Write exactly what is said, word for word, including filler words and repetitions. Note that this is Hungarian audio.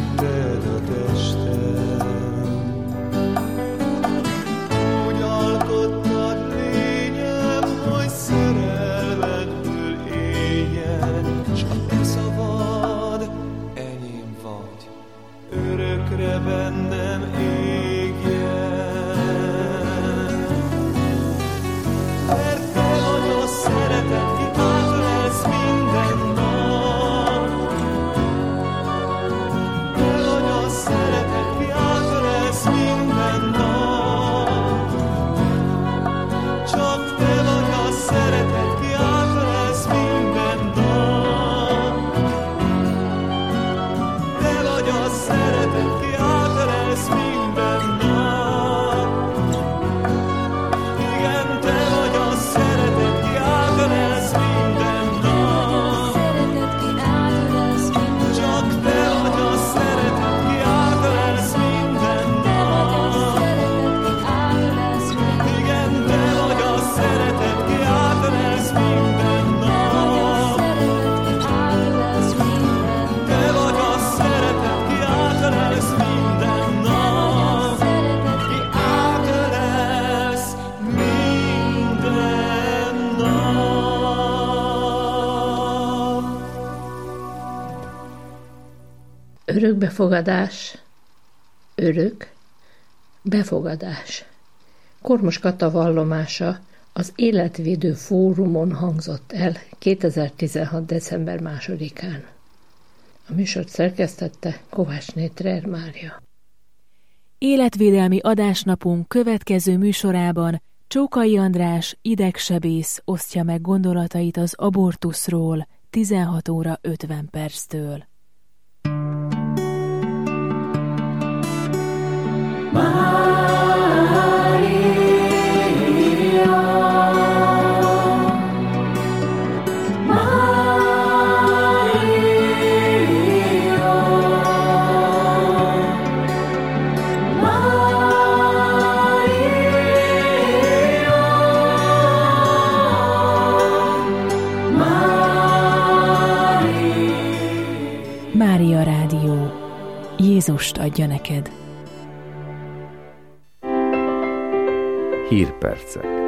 vitted a testem. Úgy alkottad lényem, hogy szerelmedből éljen, s a te szavad enyém vagy, örökre bennem égjen. Mert te vagy a szeretet, ki átölelsz minden nap. Te vagy a szeretet, ki átölelsz minden nap. Csak te vagy a szeretet, ki átölelsz minden nap. Te vagy a szeretet, ki átölelsz minden nap. Igen, te vagy a szeretet, ki átölelsz minden nap. Csak te vagy a szeretet, ki átölelsz minden nap. Igen, te vagy a szeretet, ki átölelsz minden nap. Te vagy a szeretet, ki átölelsz minden nap. Ki átölelsz minden nap. Örökbefogadás, örök, befogadás. Kormos Kata vallomása az Életvédő Fórumon hangzott el kétezer-tizenhat. december másodikán. A műsort szerkesztette Kovácsné Trer Mária. Életvédelmi adásnapunk következő műsorában Csókai András, idegsebész osztja meg gondolatait az abortuszról tizenhat óra ötven perctől. Mária Rádió. Jézust adja neked. Hírpercek.